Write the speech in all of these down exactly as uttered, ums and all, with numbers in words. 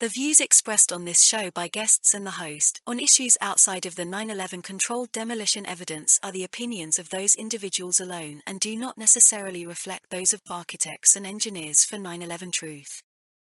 The views expressed on this show by guests and the host on issues outside of the nine eleven controlled demolition evidence are the opinions of those individuals alone and do not necessarily reflect those of architects and engineers for nine eleven Truth.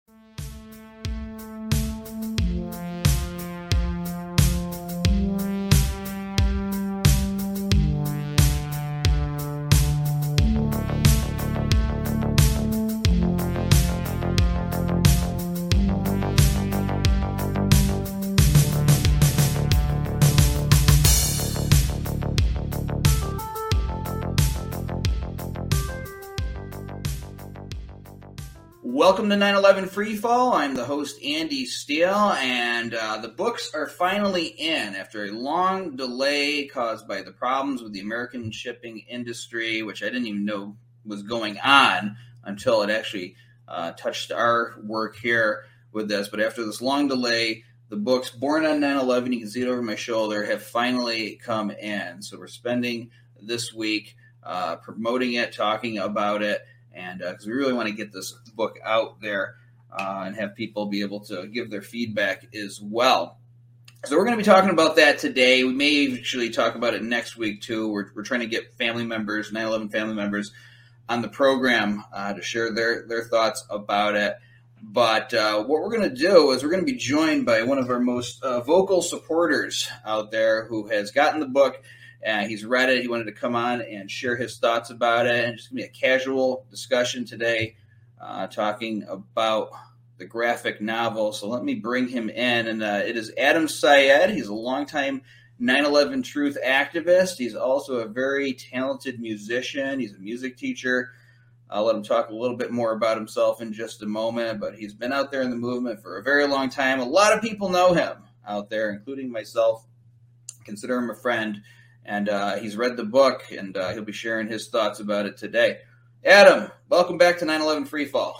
Welcome to nine eleven Freefall. I'm the host, Andy Steele, and uh, the books are finally in after a long delay caused by the problems with the American shipping industry, which I didn't even know was going on until it actually uh, touched our work here with this. But after this long delay, the books Born on nine eleven, you can see it over my shoulder, have finally come in. So we're spending this week uh, promoting it, talking about it, and because uh, we really want to get this book out there uh, and have people be able to give their feedback as well. So we're going to be talking about that today. We may actually talk about it next week, too. We're, we're trying to get family members, nine eleven family members, on the program uh, to share their, their thoughts about it. But uh, what we're going to do is we're going to be joined by one of our most uh, vocal supporters out there who has gotten the book. Uh, he's read it. He wanted to come on and share his thoughts about it. And it's going to be a casual discussion today, uh, talking about the graphic novel. So let me bring him in. And uh, it is Adam Syed. He's a longtime nine eleven Truth activist. He's also a very talented musician. He's a music teacher. I'll let him talk a little bit more about himself in just a moment. But he's been out there in the movement for a very long time. A lot of people know him out there, including myself. Consider him a friend. And uh, he's read the book, and uh, he'll be sharing his thoughts about it today. Adam, welcome back to nine eleven Freefall.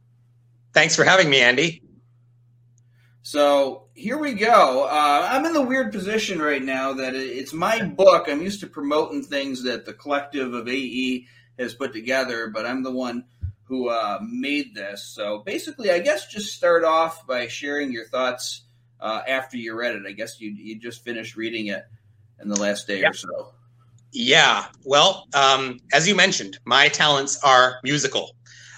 Thanks for having me, Andy. So here we go. Uh, I'm in the weird position right now that it's my book. I'm used to promoting things that the collective of A E has put together, but I'm the one who uh, made this. So basically, I guess just start off by sharing your thoughts uh, after you read it. I guess you you just finished reading it in the last day yeah. or so. Yeah. Well, um, as you mentioned, my talents are musical.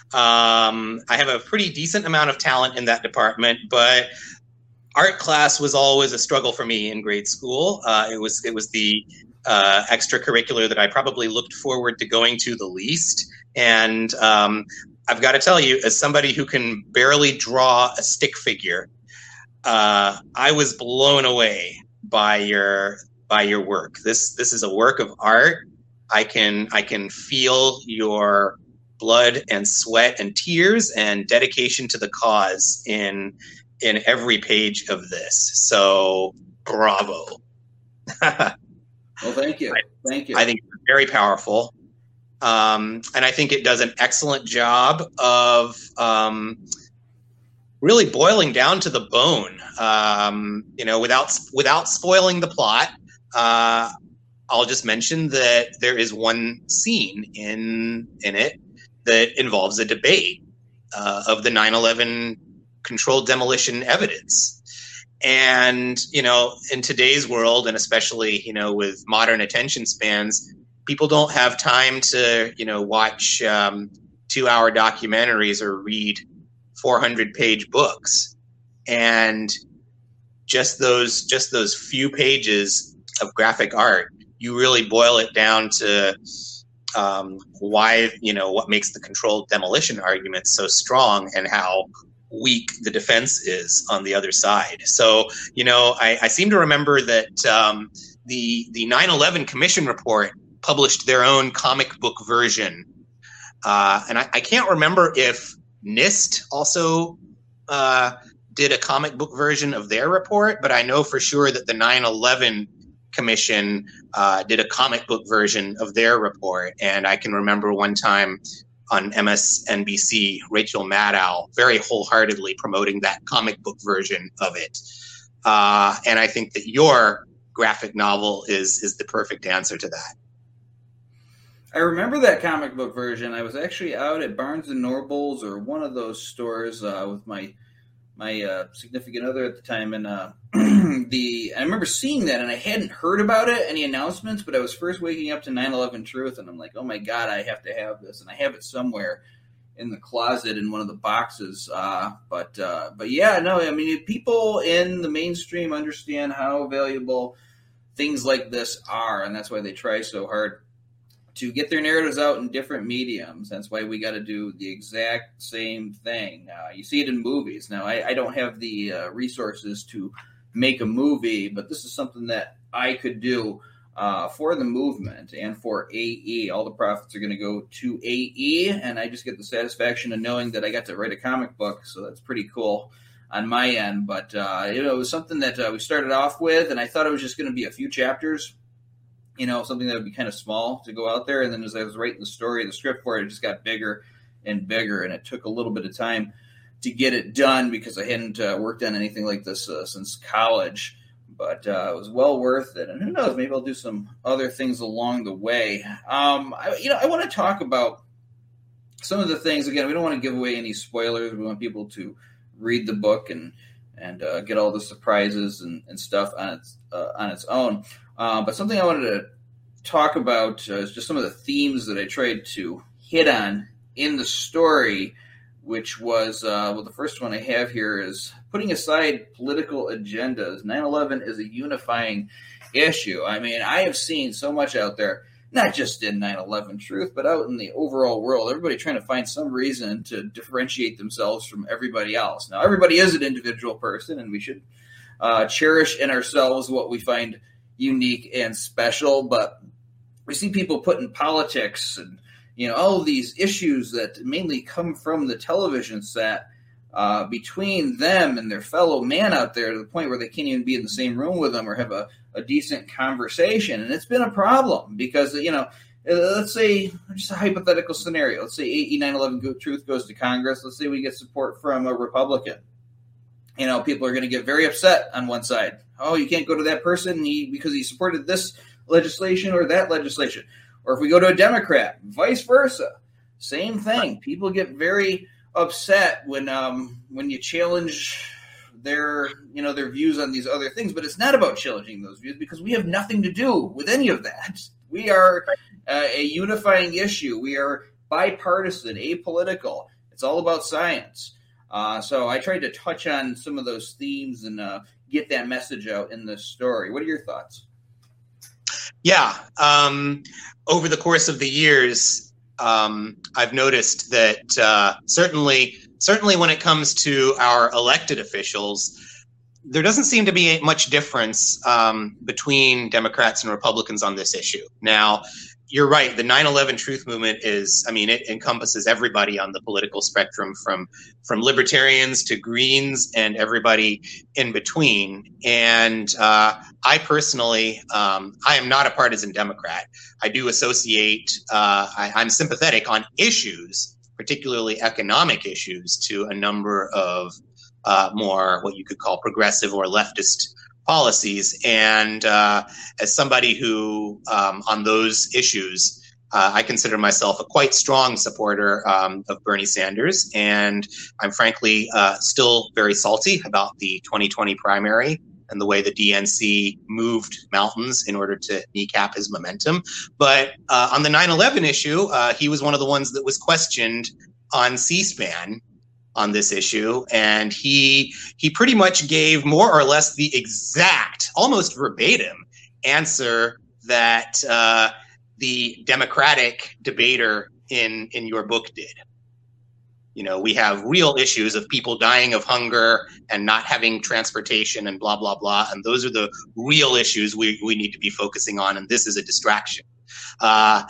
Um, I have a pretty decent amount of talent in that department, but art class was always a struggle for me in grade school. Uh, it was it was the uh, extracurricular that I probably looked forward to going to the least. And um, I've got to tell you, as somebody who can barely draw a stick figure, uh, I was blown away by your by your work. This this is a work of art. I can I can feel your blood and sweat and tears and dedication to the cause in in every page of this. So bravo. Well, thank you. Thank you. I think it's very powerful. Um, and I think it does an excellent job of um, really boiling down to the bone, um, you know, without without spoiling the plot. Uh, I'll just mention that there is one scene in in it that involves a debate uh, of the nine eleven controlled demolition evidence. And, you know, in today's world, and especially, you know, with modern attention spans, people don't have time to, you know, watch um, two-hour documentaries or read four hundred page books. And just those just those few pages of graphic art, you really boil it down to um, why, you know, what makes the controlled demolition argument so strong and how weak the defense is on the other side. So, you know, I, I seem to remember that um, the the nine eleven Commission report published their own comic book version. Uh, and I, I can't remember if NIST also uh, did a comic book version of their report, but I know for sure that the nine eleven Commission uh, did a comic book version of their report. And I can remember one time on M S N B C, Rachel Maddow very wholeheartedly promoting that comic book version of it. Uh, and I think that your graphic novel is is the perfect answer to that. I remember that comic book version. I was actually out at Barnes and Nobles or one of those stores uh, with my my uh, significant other at the time, and uh, the I remember seeing that, and I hadn't heard about it, any announcements, but I was first waking up to nine eleven Truth, and I'm like, oh my God, I have to have this, and I have it somewhere in the closet in one of the boxes. Uh, but uh, but yeah, no, I mean, people in the mainstream understand how valuable things like this are, and that's why they try so hard to get their narratives out in different mediums. That's why we got to do the exact same thing. Uh, you see it in movies. Now, I, I don't have the uh, resources to make a movie, but this is something that I could do uh, for the movement and for A E. All the profits are going to go to A E, and I just get the satisfaction of knowing that I got to write a comic book, so that's pretty cool on my end. But uh, you know, it was something that uh, we started off with, and I thought it was just going to be a few chapters, you know, something that would be kind of small to go out there. And then as I was writing the story, the script for it, it just got bigger and bigger. And it took a little bit of time to get it done because I hadn't uh, worked on anything like this uh, since college. But uh, it was well worth it. And who knows, maybe I'll do some other things along the way. Um, I, you know, I want to talk about some of the things. Again, we don't want to give away any spoilers. We want people to read the book and and uh, get all the surprises and, and stuff on its uh, on its own. Uh, but something I wanted to talk about uh, is just some of the themes that I tried to hit on in the story, which was, uh, well, the first one I have here is putting aside political agendas. nine eleven is a unifying issue. I mean, I have seen so much out there, not just in nine eleven Truth, but out in the overall world, everybody trying to find some reason to differentiate themselves from everybody else. Now, everybody is an individual person, and we should uh, cherish in ourselves what we find unique and special, but we see people put in politics and, you know, all of these issues that mainly come from the television set uh, between them and their fellow man out there to the point where they can't even be in the same room with them or have a, a decent conversation. And it's been a problem because, you know, let's say, just a hypothetical scenario, let's say A E nine eleven Truth goes to Congress. Let's say we get support from a Republican. You know, people are going to get very upset on one side. Oh, you can't go to that person he, because he supported this legislation or that legislation. Or if we go to a Democrat, vice versa, same thing. People get very upset when um, when you challenge their you know their views on these other things. But it's not about challenging those views because we have nothing to do with any of that. We are uh, a unifying issue. We are bipartisan, apolitical. It's all about science. Uh, so I tried to touch on some of those themes and uh, get that message out in this story. What are your thoughts? Yeah. Um, over the course of the years, um, I've noticed that uh, certainly, certainly when it comes to our elected officials, there doesn't seem to be much difference um, between Democrats and Republicans on this issue. Now, you're right. The nine eleven Truth movement is, I mean, it encompasses everybody on the political spectrum, from from libertarians to Greens and everybody in between. And uh, I personally, um, I am not a partisan Democrat. I do associate, uh, I, I'm sympathetic on issues, particularly economic issues, to a number of uh, more what you could call progressive or leftist policies. And uh, as somebody who, um, on those issues, uh, I consider myself a quite strong supporter um, of Bernie Sanders. And I'm frankly uh, still very salty about the twenty twenty primary and the way the D N C moved mountains in order to kneecap his momentum. But uh, on the nine eleven issue, uh, he was one of the ones that was questioned on C-SPAN on this issue, and he he pretty much gave more or less the exact, almost verbatim answer that uh, the Democratic debater in in your book did. You know, we have real issues of people dying of hunger and not having transportation and blah, blah, blah. And those are the real issues we, we need to be focusing on. And this is a distraction. Uh,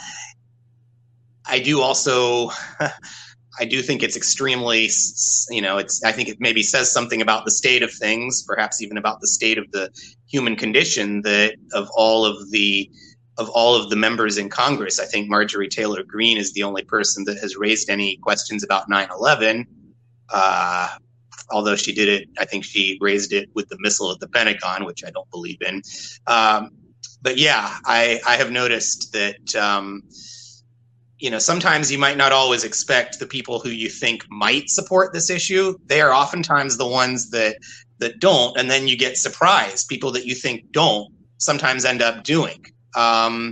I do also... I do think it's extremely, you know, it's, I think it maybe says something about the state of things, perhaps even about the state of the human condition, that of all of the, of all of the members in Congress, I think Marjorie Taylor Greene is the only person that has raised any questions about nine eleven. Uh, although she did it, I think she raised it with the missile at the Pentagon, which I don't believe in. Um, but yeah, I, I have noticed that, um, you know, sometimes you might not always expect the people who you think might support this issue. They are oftentimes the ones that that don't, and then you get surprised. People that you think don't sometimes end up doing. Um,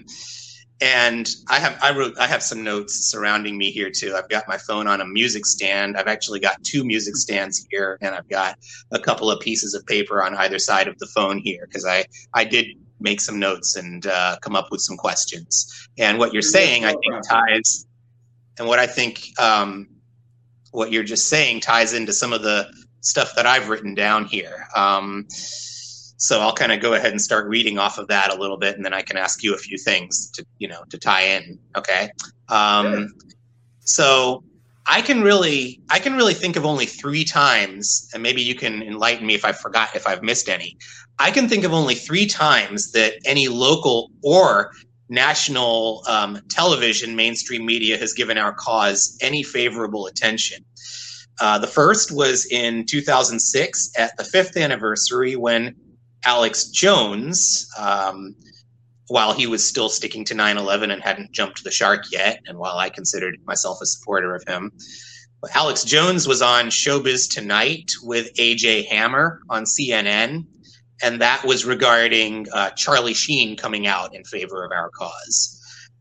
and I have I wrote I have some notes surrounding me here too. I've got my phone on a music stand. I've actually got two music stands here, and I've got a couple of pieces of paper on either side of the phone here because I I did make some notes and uh, come up with some questions. And what you're saying, I think, ties, and what I think um, what you're just saying ties into some of the stuff that I've written down here. Um, so I'll kind of go ahead and start reading off of that a little bit, and then I can ask you a few things to, you know, to tie in. Okay. Um, Sure. So I can really, I can really think of only three times, and maybe you can enlighten me if I forgot, if I've missed any. I can think of only three times that any local or national um, television mainstream media has given our cause any favorable attention. Uh, the first was in two thousand six at the fifth anniversary when Alex Jones, um, while he was still sticking to nine eleven and hadn't jumped the shark yet, and while I considered myself a supporter of him, Alex Jones was on Showbiz Tonight with A J Hammer on C N N. And that was regarding uh, Charlie Sheen coming out in favor of our cause.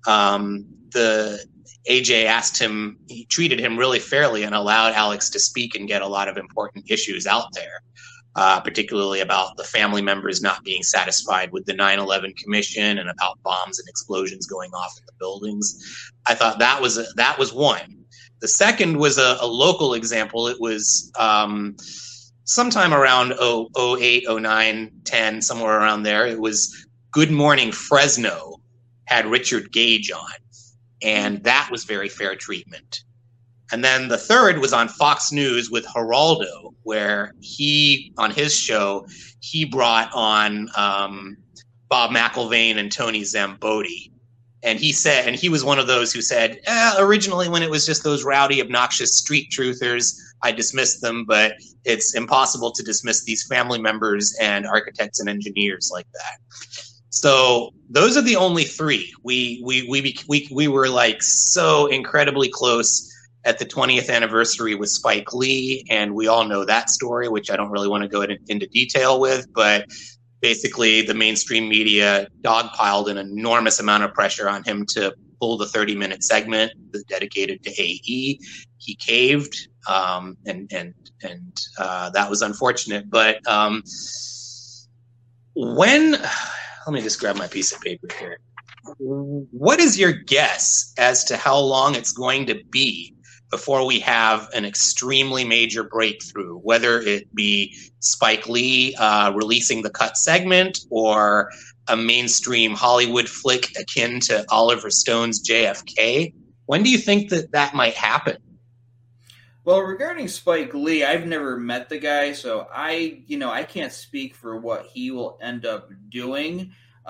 Um, the A J asked him, he treated him really fairly and allowed Alex to speak and get a lot of important issues out there, uh, particularly about the family members not being satisfied with the nine eleven Commission and about bombs and explosions going off in the buildings. I thought that was a, that was one. The second was a, a local example. It was um, sometime around oh eight, oh nine, ten, somewhere around there. It was Good Morning Fresno had Richard Gage on, and that was very fair treatment. And then the third was on Fox News with Geraldo, where he, on his show, he brought on um, Bob McIlvaine and Tony Zamboti. And he said, and he was one of those who said, eh, originally when it was just those rowdy, obnoxious street truthers, I dismissed them, but it's impossible to dismiss these family members and architects and engineers like that. So those are the only three. We we we we we were like so incredibly close at the twentieth anniversary with Spike Lee, and we all know that story, which I don't really want to go in, into detail with, but basically the mainstream media dogpiled an enormous amount of pressure on him to pull the thirty minute segment dedicated to A E. He caved, um, and and and uh, that was unfortunate. But um, when, let me just grab my piece of paper here. What is your guess as to how long it's going to be before we have an extremely major breakthrough, whether it be Spike Lee uh, releasing the cut segment or a mainstream Hollywood flick akin to Oliver Stone's J F K? When do you think that that might happen? Well, regarding Spike Lee, I've never met the guy, so I, you know, I can't speak for what he will end up doing.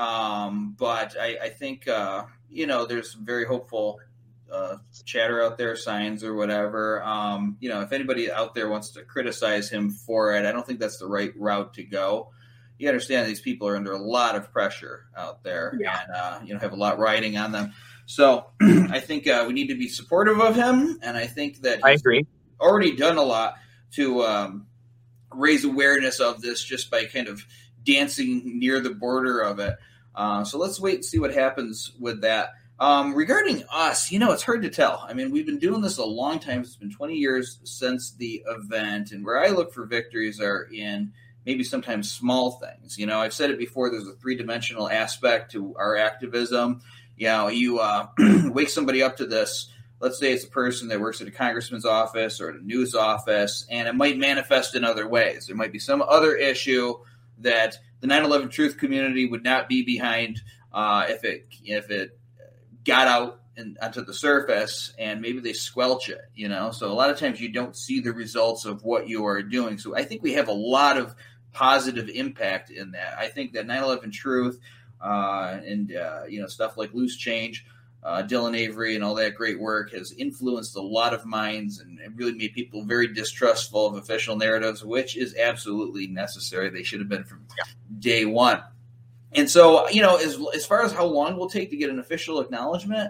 Um, but I, I think, uh, you know, there's some very hopeful uh, chatter out there, signs or whatever. Um, you know, if anybody out there wants to criticize him for it, I don't think that's the right route to go. You understand these people are under a lot of pressure out there, yeah. and uh, you know, have a lot riding on them. So I think uh, we need to be supportive of him, and I think that I agree. Already done a lot to um, raise awareness of this just by kind of dancing near the border of it. Uh, so let's wait and see what happens with that. Um, regarding us, you know, it's hard to tell. I mean, we've been doing this a long time. It's been twenty years since the event, and where I look for victories are in maybe sometimes small things. You know, I've said it before, there's a three-dimensional aspect to our activism. You know, you uh, wake somebody up to this. Let's say it's a person that works at a congressman's office or at a news office, and it might manifest in other ways. There might be some other issue that the nine eleven truth community would not be behind uh, if it if it got out and onto the surface, and maybe they squelch it, you know? So a lot of times you don't see the results of what you are doing. So I think we have a lot of positive impact in that. I think that nine eleven truth uh, and, uh, you know, stuff like Loose Change, Uh, Dylan Avery and all that great work has influenced a lot of minds and really made people very distrustful of official narratives, which is absolutely necessary. They should have been from day one. And so, you know, as as far as how long it will take to get an official acknowledgement,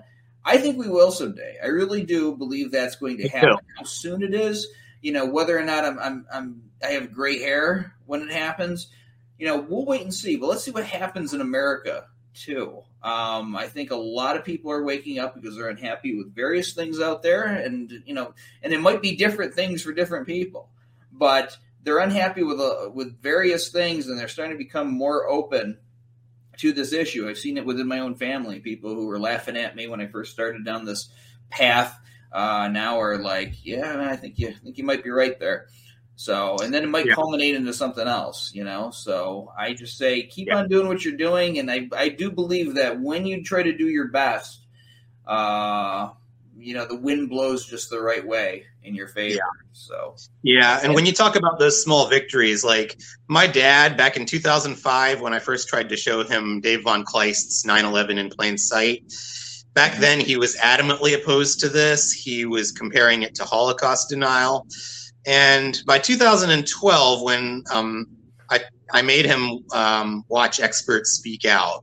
I think we will someday. I really do believe that's going to happen. How soon it is, you know, whether or not I'm, I'm, I'm, I have gray hair when it happens, you know, we'll wait and see. But let's see what happens in America too. Um, I think a lot of people are waking up because they're unhappy with various things out there, and you know, and it might be different things for different people, but they're unhappy with uh, with various things, and they're starting to become more open to this issue. I've seen it within my own family. People who were laughing at me when I first started down this path uh, now are like, "Yeah, I think you I think you might be right there." So, and then it might yeah. culminate into something else, you know? So I just say, keep yeah. on doing what you're doing. And I, I do believe that when you try to do your best, uh, you know, the wind blows just the right way in your favor. Yeah. So, yeah. And when you talk about those small victories, like my dad back in two thousand five, when I first tried to show him Dave Von Kleist's nine eleven in plain sight, back then he was adamantly opposed to this. He was comparing it to Holocaust denial. And by two thousand twelve, when um, I, I made him um, watch experts speak out,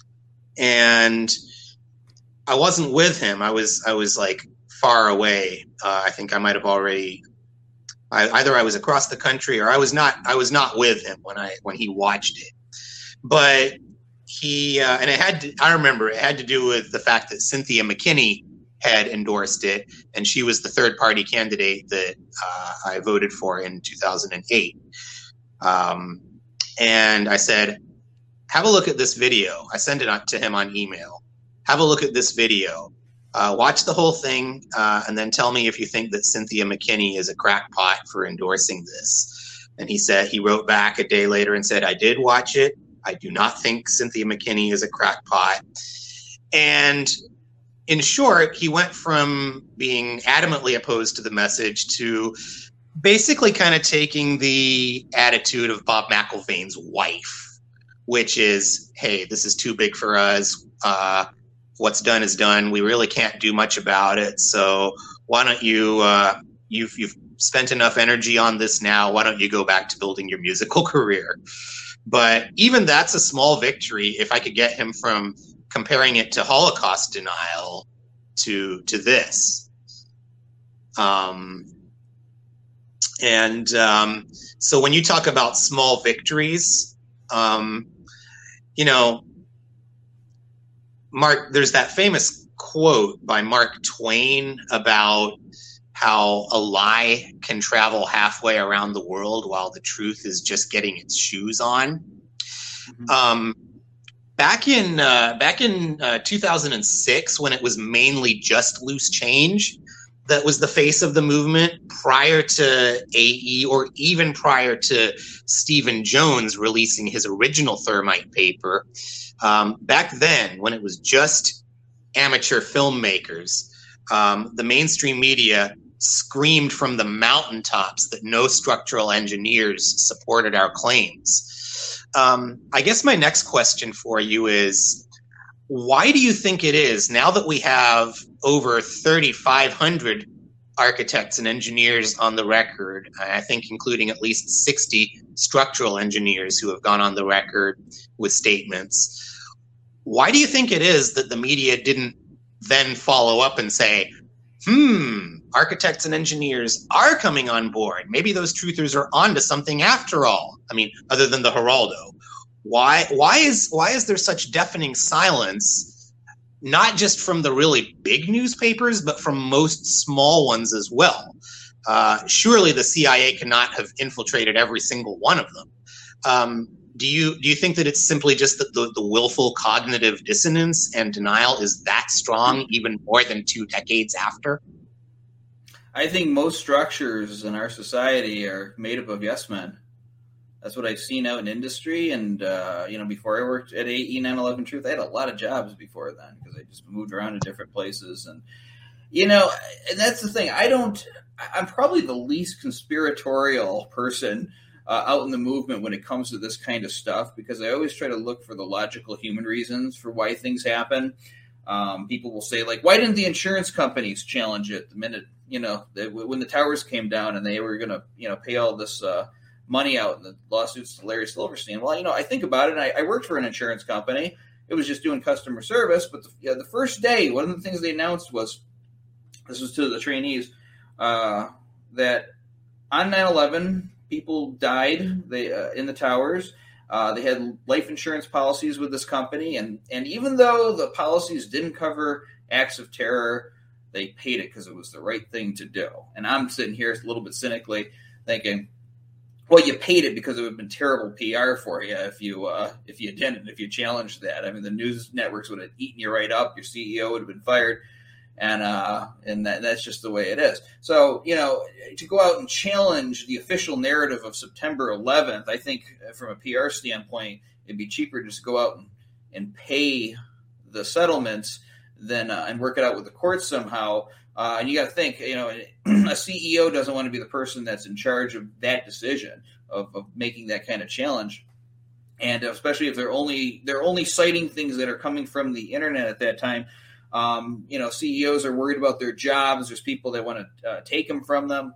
and I wasn't with him. I was I was like far away. Uh, I think I might have already. I, either I was across the country or I was not. I was not with him when I when he watched it. But he uh, and it had. To, I remember it had to do with the fact that Cynthia McKinney had endorsed it, and she was the third party candidate that uh, I voted for in two thousand eight. Um, and I said, have a look at this video. I sent it to him on email. Have a look at this video. Uh, watch the whole thing, uh, and then tell me if you think that Cynthia McKinney is a crackpot for endorsing this. And he said, he wrote back a day later and said, I did watch it. I do not think Cynthia McKinney is a crackpot. And in short, he went from being adamantly opposed to the message to basically kind of taking the attitude of Bob McIlvaine's wife, which is, hey, this is too big for us. Uh, what's done is done. We really can't do much about it. So why don't you, uh, you've, you've spent enough energy on this now. Why don't you go back to building your musical career? But even that's a small victory if I could get him from comparing it to Holocaust denial to to this. Um, and um, so when you talk about small victories, um, you know, Mark, there's that famous quote by Mark Twain about how a lie can travel halfway around the world while the truth is just getting its shoes on. Mm-hmm. Um, Back in uh, back in uh, two thousand six, when it was mainly just Loose Change that was the face of the movement, prior to A E or even prior to Stephen Jones releasing his original Thermite paper, um, back then, when it was just amateur filmmakers, um, the mainstream media screamed from the mountaintops that no structural engineers supported our claims. Um, I guess my next question for you is, why do you think it is, now that we have over thirty-five hundred architects and engineers on the record, I think including at least sixty structural engineers who have gone on the record with statements, why do you think it is that the media didn't then follow up and say, hmm, architects and engineers are coming on board. Maybe those truthers are onto something after all. I mean, other than the Geraldo. Why why is why is there such deafening silence, not just from the really big newspapers, but from most small ones as well? Uh, surely the C I A cannot have infiltrated every single one of them. Um, do you do you think that it's simply just that the, the willful cognitive dissonance and denial is that strong, even more than two decades after? I think most structures in our society are made up of yes men. That's what I've seen out in industry. And, uh, you know, before I worked at A E nine eleven Truth, I had a lot of jobs before then because I just moved around to different places. And, you know, and that's the thing. I don't, I'm probably the least conspiratorial person uh, out in the movement when it comes to this kind of stuff, because I always try to look for the logical human reasons for why things happen. Um, people will say, like, why didn't the insurance companies challenge it the minute, you know, they, when the towers came down and they were going to, you know, pay all this uh, money out in the lawsuits to Larry Silverstein? Well, you know, I think about it, and I, I worked for an insurance company, it was just doing customer service. But the, yeah, the first day, one of the things they announced was, this was to the trainees, uh, that on nine eleven, people died they uh, in the towers. Uh, they had life insurance policies with this company, and, and even though the policies didn't cover acts of terror, they paid it because it was the right thing to do. And I'm sitting here a little bit cynically thinking, well, you paid it because it would have been terrible P R for you if you uh, if you didn't, if you challenged that. I mean, the news networks would have eaten you right up. Your C E O would have been fired. And uh, and that, that's just the way it is. So, you know, to go out and challenge the official narrative of September eleventh, I think from a P R standpoint, it'd be cheaper just to go out and, and pay the settlements than uh, and work it out with the courts somehow. Uh, and you got to think, you know, a C E O doesn't want to be the person that's in charge of that decision of, of making that kind of challenge. And especially if they're only they're only citing things that are coming from the internet at that time. Um, you know, C E Os are worried about their jobs. There's people that want to uh, take them from them.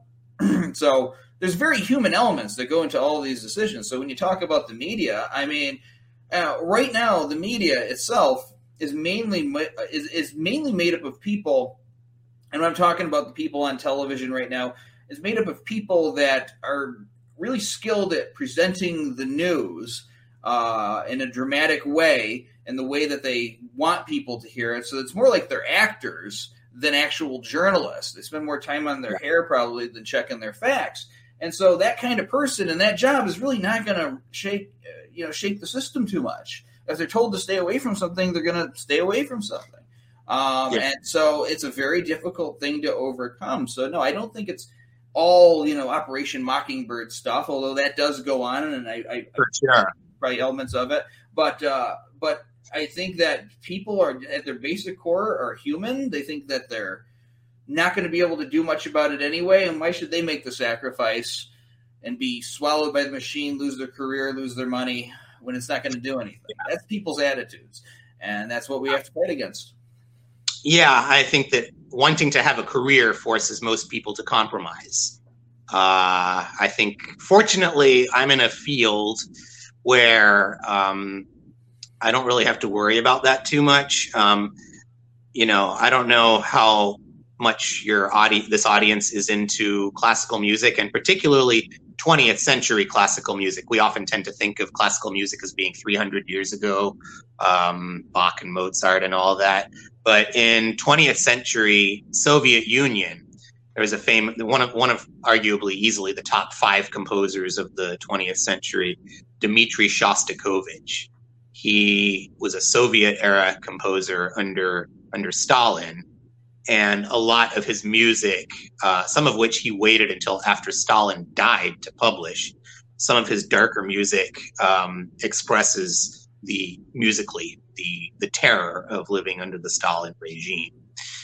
So there's very human elements that go into all of these decisions. So when you talk about the media, I mean, uh, right now the media itself is mainly is, is mainly made up of people, and when I'm talking about the people on television right now, is made up of people that are really skilled at presenting the news uh, in a dramatic way, and the way that they want people to hear it. So it's more like they're actors than actual journalists. They spend more time on their hair probably than checking their facts. And so that kind of person in that job is really not going to shake, uh, you know, shake the system too much. If they're told to stay away from something, they're going to stay away from something. Um, yeah. And so it's a very difficult thing to overcome. So no, I don't think it's all, you know, Operation Mockingbird stuff, although that does go on, and I, I, For sure. probably elements of it. But, uh, but, I think that people are at their basic core are human. They think that they're not going to be able to do much about it anyway. And why should they make the sacrifice and be swallowed by the machine, lose their career, lose their money when it's not going to do anything? That's people's attitudes. And that's what we have to fight against. Yeah, I think that wanting to have a career forces most people to compromise. Uh, I think, fortunately, I'm in a field where um, I don't really have to worry about that too much. Um, you know, I don't know how much your audi- this audience is into classical music, and particularly twentieth century classical music. We often tend to think of classical music as being three hundred years ago, um, Bach and Mozart and all that. But in twentieth century Soviet Union, there was a famous one of one of arguably easily the top five composers of the twentieth century, Dmitri Shostakovich. He was a Soviet-era composer under under Stalin, and a lot of his music, uh, some of which he waited until after Stalin died to publish, some of his darker music um, expresses the musically the the terror of living under the Stalin regime.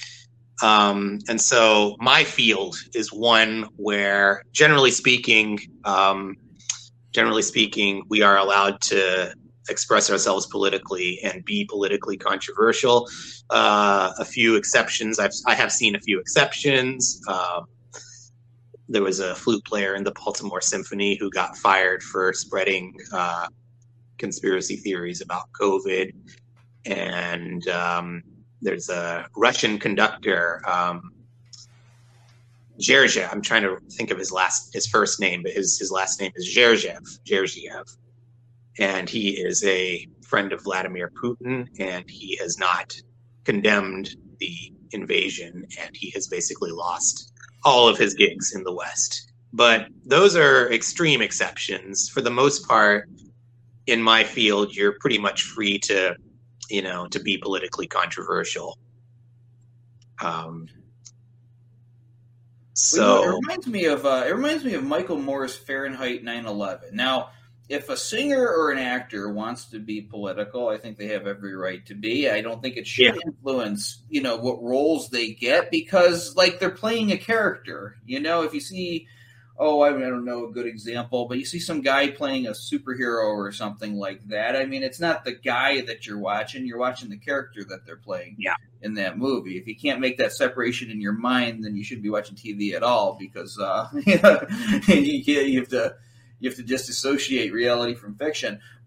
Um, and so my field is one where, generally speaking, um, generally speaking, we are allowed to express ourselves politically and be politically controversial. Uh, a few exceptions. I've, I have seen a few exceptions. Um, there was a flute player in the Baltimore Symphony who got fired for spreading uh, conspiracy theories about COVID. And um, there's a Russian conductor, um, Gergiev. I'm trying to think of his last, his first name, but his, his last name is Gergiev, Gergiev. And he is a friend of Vladimir Putin, and he has not condemned the invasion, and he has basically lost all of his gigs in the West. But those are extreme exceptions. For the most part, in my field, you're pretty much free to, you know, to be politically controversial. Um, so it reminds me of uh, it reminds me of Michael Moore's Fahrenheit nine eleven. Now, if a singer or an actor wants to be political, I think they have every right to be. I don't think it should yeah. influence, you know, what roles they get, because, like, they're playing a character. You know, if you see, oh, I don't know a good example, but you see some guy playing a superhero or something like that. I mean, it's not the guy that you're watching. You're watching the character that they're playing yeah. in that movie. If you can't make that separation in your mind, then you shouldn't be watching T V at all, because uh, you, know, you, you have to... You have to disassociate reality from fiction. But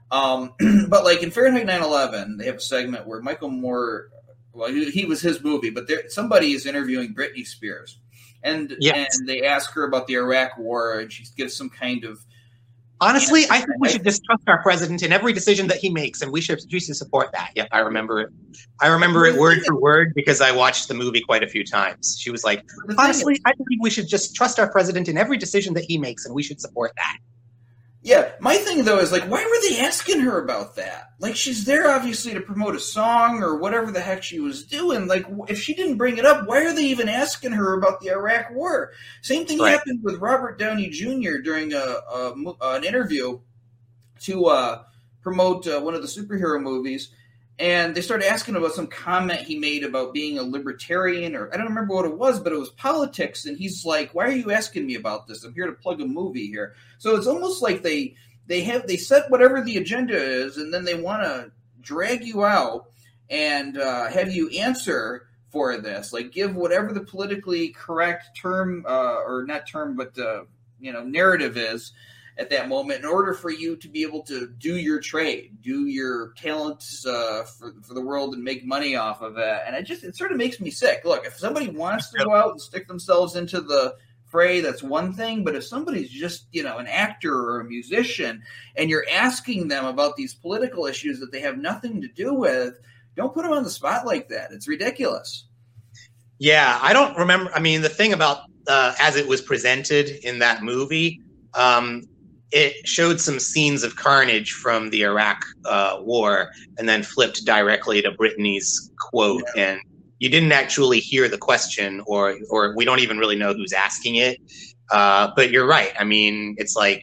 Um, but like in Fahrenheit nine eleven, they have a segment where Michael Moore, well, he, he was his movie, but there, somebody is interviewing Britney Spears, and yes. and they ask her about the Iraq War, and she gives some kind of. Honestly, I think we should just trust our president in every decision that he makes, and we should, we should support that. Yeah, I remember it. I remember it word for word because I watched the movie quite a few times. She was like, honestly, I think we should just trust our president in every decision that he makes, and we should support that. Yeah, my thing, though, is, like, why were they asking her about that? Like, she's there, obviously, to promote a song or whatever the heck she was doing. Like, if she didn't bring it up, why are they even asking her about the Iraq War? Same thing right. happened with Robert Downey Junior during a, a an interview to uh, promote uh, one of the superhero movies. And they started asking about some comment he made about being a libertarian, or I don't remember what it was, but it was politics. And he's like, why are you asking me about this? I'm here to plug a movie here. So it's almost like they they have they set whatever the agenda is, and then they want to drag you out and uh, have you answer for this. Like, give whatever the politically correct term, uh, or not term, but, uh, you know, narrative is at that moment, in order for you to be able to do your trade, do your talents uh, for, for the world and make money off of it. And it just, it sort of makes me sick. Look, if somebody wants to go out and stick themselves into the fray, that's one thing. But if somebody's just, you know, an actor or a musician, and you're asking them about these political issues that they have nothing to do with, don't put them on the spot like that. It's ridiculous. Yeah, I don't remember. I mean, the thing about uh, as it was presented in that movie, um, it showed some scenes of carnage from the Iraq uh, war and then flipped directly to Britney's quote. Yeah. And you didn't actually hear the question, or or we don't even really know who's asking it. Uh, but you're right. I mean, it's like,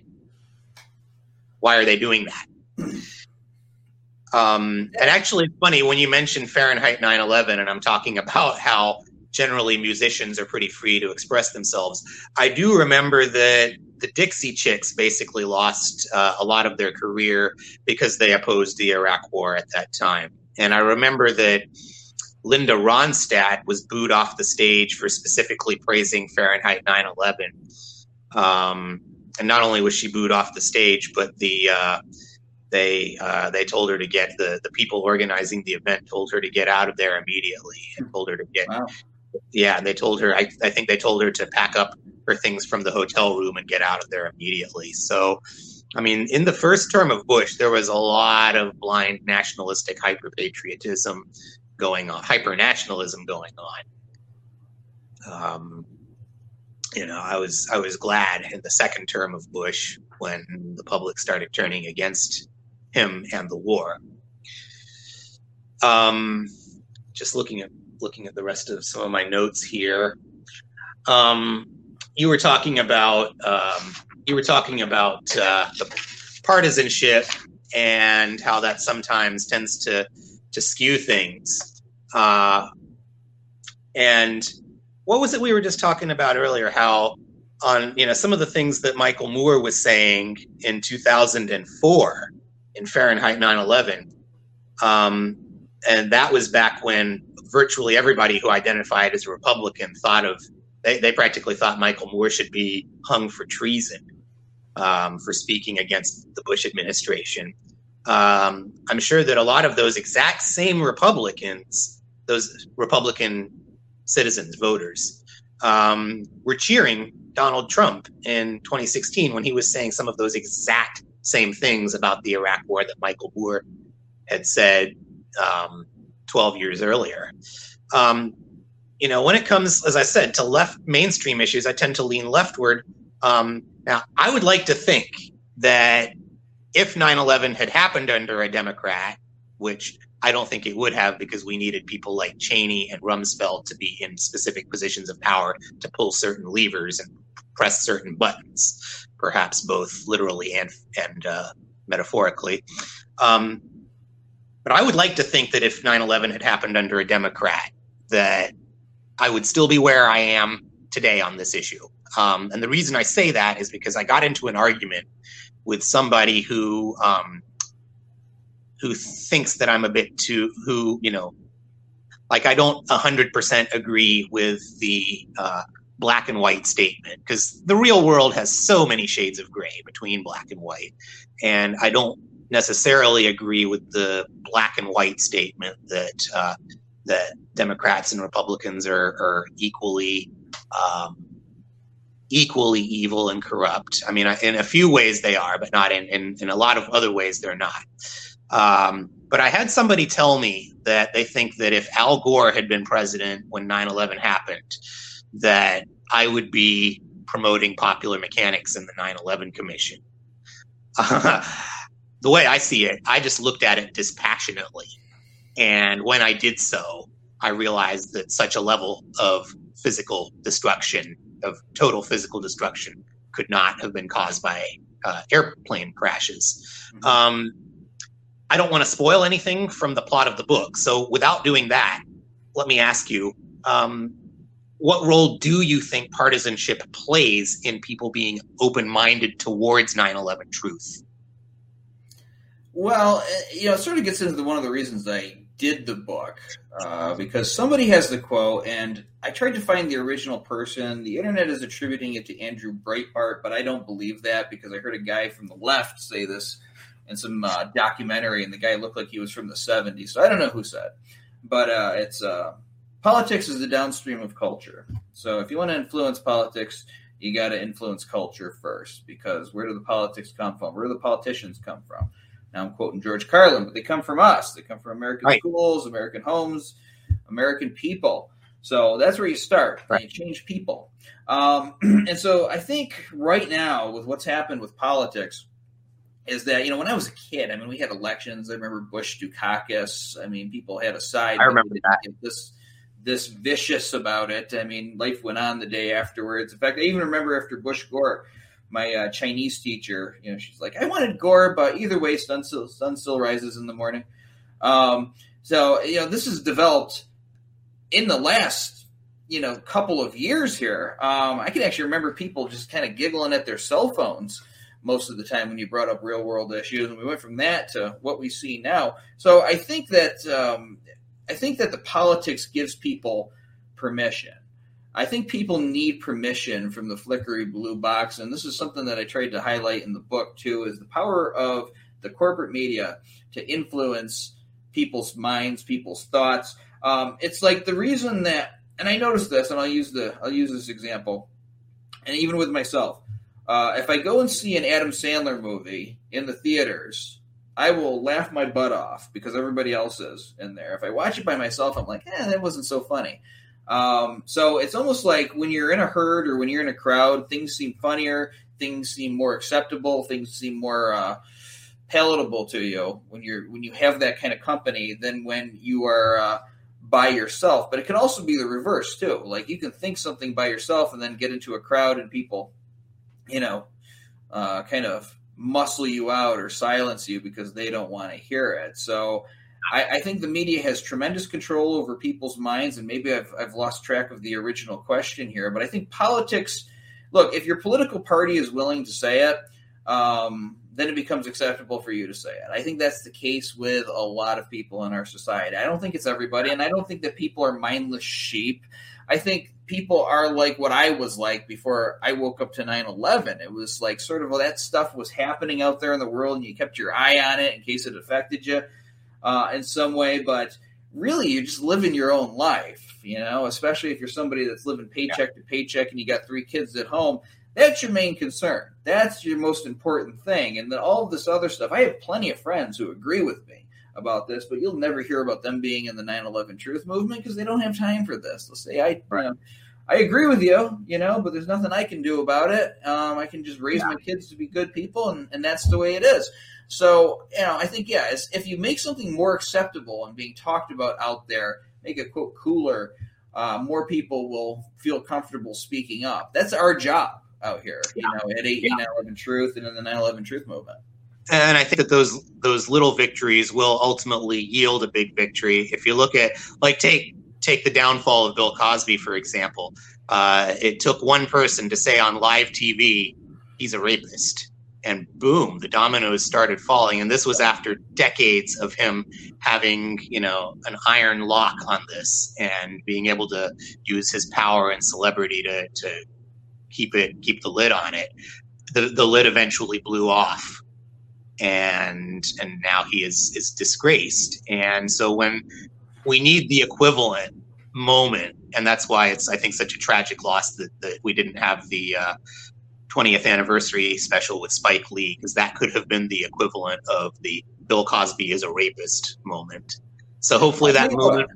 why are they doing that? Um, and actually, it's funny when you mention Fahrenheit nine eleven, and I'm talking about how generally musicians are pretty free to express themselves. I do remember that the Dixie Chicks basically lost uh, a lot of their career because they opposed the Iraq War at that time. And I remember that Linda Ronstadt was booed off the stage for specifically praising Fahrenheit nine eleven. Um, and not only was she booed off the stage, but the uh, they uh, they told her to get the the people organizing the event told her to get out of there immediately, and told her to get wow. yeah. And they told her I, I think they told her to pack up her things from the hotel room and get out of there immediately. So, I mean, in the first term of Bush, there was a lot of blind nationalistic hyper-patriotism going on, hyper-nationalism going on. Um, you know, I was I was glad in the second term of Bush when the public started turning against him and the war. Um, just looking at looking at the rest of some of my notes here. Um, you were talking about um, you were talking about uh, the partisanship and how that sometimes tends to to skew things. Uh, and what was it we were just talking about earlier? How on you know some of the things that Michael Moore was saying in two thousand four in Fahrenheit nine eleven, um, and that was back when virtually everybody who identified as a Republican thought of they, they practically thought Michael Moore should be hung for treason um, for speaking against the Bush administration. Um, I'm sure that a lot of those exact same Republicans, those Republican citizens, voters, um, were cheering Donald Trump in twenty sixteen when he was saying some of those exact same things about the Iraq War that Michael Moore had said um, twelve years earlier. Um, you know, when it comes, as I said, to left mainstream issues, I tend to lean leftward. Um, now, I would like to think that if nine eleven had happened under a Democrat, which I don't think it would have because we needed people like Cheney and Rumsfeld to be in specific positions of power to pull certain levers and press certain buttons, perhaps both literally and, and uh, metaphorically. Um, but I would like to think that if nine eleven had happened under a Democrat, that I would still be where I am today on this issue. Um, and the reason I say that is because I got into an argument with somebody who um, who thinks that I'm a bit too, who, you know, like I don't one hundred percent agree with the uh, black and white statement, because the real world has so many shades of gray between black and white. And I don't necessarily agree with the black and white statement that uh, that Democrats and Republicans are, are equally um, equally evil and corrupt. I mean, in a few ways they are, but not in, in, in a lot of other ways they're not. Um, but I had somebody tell me that they think that if Al Gore had been president when nine eleven happened, that I would be promoting popular mechanics in the nine eleven Commission. Uh, the way I see it, I just looked at it dispassionately. And when I did so, I realized that such a level of physical destruction, of total physical destruction, could not have been caused by uh, airplane crashes. Mm-hmm. Um, I don't want to spoil anything from the plot of the book. So without doing that, let me ask you, um, what role do you think partisanship plays in people being open-minded towards nine eleven truth? Well, you know, it sort of gets into one of the reasons I did the book, uh, because somebody has the quote, and I tried to find the original person. The internet is attributing it to Andrew Breitbart, but I don't believe that because I heard a guy from the left say this in some uh, documentary, and the guy looked like he was from the seventies. So I don't know who said, but uh, it's uh, politics is the downstream of culture. So if you want to influence politics, you got to influence culture first, because where do the politics come from? Where do the politicians come from? Now I'm quoting George Carlin, but they come from us. They come from American right. schools, American homes, American people. So that's where you start. Right. You change people. Um, and so I think right now with what's happened with politics is that, you know, when I was a kid, I mean, we had elections. I remember Bush Dukakis. I mean, people had a side. I remember that. This, this vicious about it. I mean, life went on the day afterwards. In fact, I even remember after Bush Gore, my uh, Chinese teacher, you know, she's like, I wanted Gore, but either way, sun still, sun still rises in the morning. Um, so, you know, this has developed in the last, you know, couple of years here. Um, I can actually remember people just kind of giggling at their cell phones most of the time when you brought up real world issues. And we went from that to what we see now. So I think that, um, I think that the politics gives people permission. I think people need permission from the flickery blue box, and this is something that I tried to highlight in the book too, is the power of the corporate media to influence people's minds, people's thoughts. Um, it's like the reason that, and I noticed this, and I'll use the I'll use this example, and even with myself, uh, if I go and see an Adam Sandler movie in the theaters, I will laugh my butt off because everybody else is in there. If I watch it by myself, I'm like, eh, that wasn't so funny. Um, so it's almost like when you're in a herd or when you're in a crowd, things seem funnier, things seem more acceptable, things seem more uh, palatable to you when you're when you have that kind of company than when you are uh, by yourself. But it can also be the reverse too. Like you can think something by yourself and then get into a crowd and people, you know, uh, kind of muscle you out or silence you because they don't want to hear it. So I, I think the media has tremendous control over people's minds, and maybe I've, I've lost track of the original question here, but I think politics, look, if your political party is willing to say it, um, then it becomes acceptable for you to say it. I think that's the case with a lot of people in our society. I don't think it's everybody, and I don't think that people are mindless sheep. I think people are like what I was like before I woke up to nine eleven. It was like sort of well, that stuff was happening out there in the world, and you kept your eye on it in case it affected you. Uh, in some way, but really you're just living your own life, you know, especially if you're somebody that's living paycheck yeah. to paycheck and you got three kids at home. That's your main concern. That's your most important thing. And then all of this other stuff, I have plenty of friends who agree with me about this, but you'll never hear about them being in the nine eleven truth movement because they don't have time for this. They'll say, I, right. you know, I agree with you, you know, but there's nothing I can do about it. Um, I can just raise yeah. my kids to be good people, and, and that's the way it is. So, you know, I think, yeah, if you make something more acceptable and being talked about out there, make it, quote, cooler, uh, more people will feel comfortable speaking up. That's our job out here, yeah. you know, at eighteen nine eleven Truth and in the nine eleven Truth movement. And I think that those those little victories will ultimately yield a big victory. If you look at, like, take take the downfall of Bill Cosby, for example. Uh, it took one person to say on live T V, he's a rapist. And boom, the dominoes started falling. And this was after decades of him having, you know, an iron lock on this and being able to use his power and celebrity to, to keep it, keep the lid on it. The, the lid eventually blew off. And and and now he is is disgraced. And so when we need the equivalent moment, and that's why it's, I think, such a tragic loss that, that we didn't have the uh, twentieth anniversary special with Spike Lee, because that could have been the equivalent of the Bill Cosby is a rapist moment. So hopefully that moment.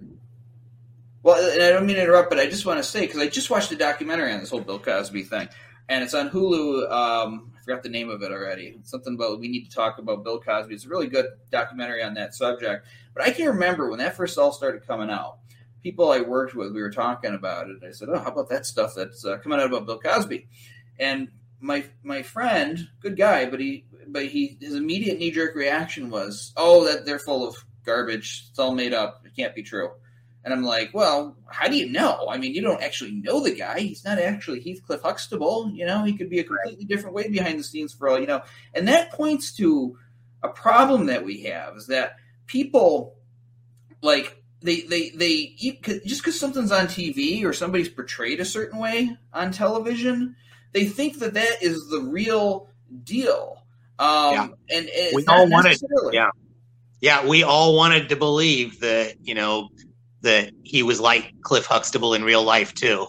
Well, and I don't mean to interrupt, but I just want to say, because I just watched a documentary on this whole Bill Cosby thing, and it's on Hulu. Um, I forgot the name of it already. It's something about we need to talk about Bill Cosby. It's a really good documentary on that subject. But I can remember when that first all started coming out, people I worked with, we were talking about it. I said, oh, how about that stuff that's uh, coming out about Bill Cosby? And my my friend, good guy, but he but he his immediate knee-jerk reaction was, oh, that they're full of garbage. It's all made up. It can't be true. And I'm like, well, how do you know? I mean, you don't actually know the guy. He's not actually Heathcliff Huxtable. You know, he could be a completely different way behind the scenes for all you know. And that points to a problem that we have, is that people, like, they, they, they just because something's on T V or somebody's portrayed a certain way on television, they think that that is the real deal. Um, yeah. And it's we not all wanted, necessarily. yeah. Yeah, we all wanted to believe that, you know, that he was like Cliff Huxtable in real life too.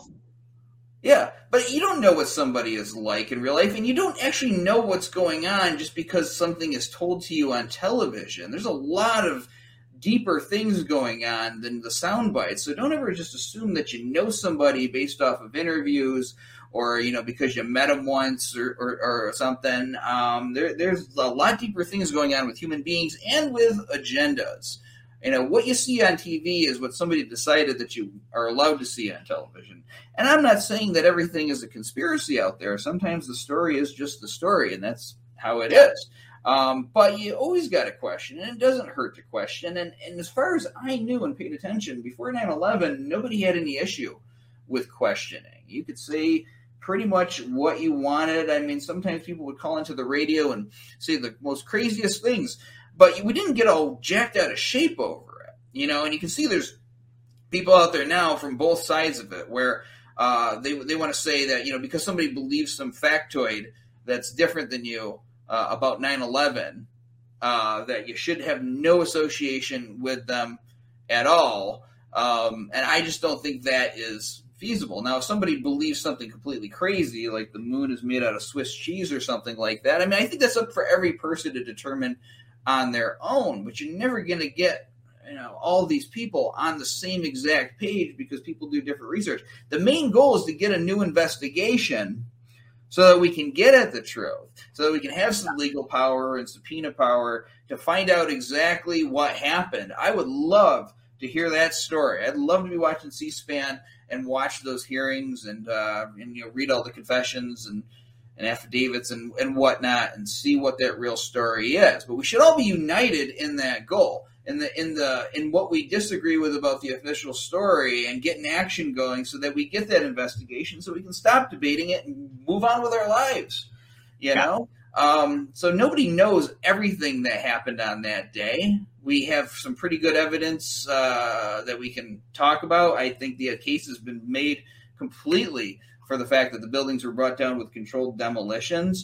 Yeah, but you don't know what somebody is like in real life, and you don't actually know what's going on just because something is told to you on television. There's a lot of deeper things going on than the sound bites, so don't ever just assume that you know somebody based off of interviews or, you know, because you met them once or, or, or something. Um, there, there's a lot deeper things going on with human beings and with agendas. You know, what you see on T V is what somebody decided that you are allowed to see on television. And I'm not saying that everything is a conspiracy out there. Sometimes the story is just the story, and that's how it is. Um, but you always got to question, and it doesn't hurt to question. And, and as far as I knew and paid attention, before nine eleven, nobody had any issue with questioning. You could say pretty much what you wanted. I mean, sometimes people would call into the radio and say the most craziest things. But we didn't get all jacked out of shape over it, you know. And you can see there's people out there now from both sides of it where uh, they they want to say that, you know, because somebody believes some factoid that's different than you uh, about nine eleven, uh, that you should have no association with them at all. Um, and I just don't think that is feasible. Now, if somebody believes something completely crazy, like the moon is made out of Swiss cheese or something like that, I mean, I think that's up for every person to determine on their own, but you're never going to get, you know, all these people on the same exact page because people do different research. The main goal is to get a new investigation so that we can get at the truth, so that we can have some legal power and subpoena power to find out exactly what happened. I would love to hear that story. I'd love to be watching C-SPAN and watch those hearings and, uh, and you know, read all the confessions and and affidavits and, and whatnot, and see what that real story is. But we should all be united in that goal, in the in the in what we disagree with about the official story, and getting action going so that we get that investigation, so we can stop debating it and move on with our lives. You yeah. know, um, so nobody knows everything that happened on that day. We have some pretty good evidence uh, that we can talk about. I think the case has been made completely for the fact that the buildings were brought down with controlled demolitions.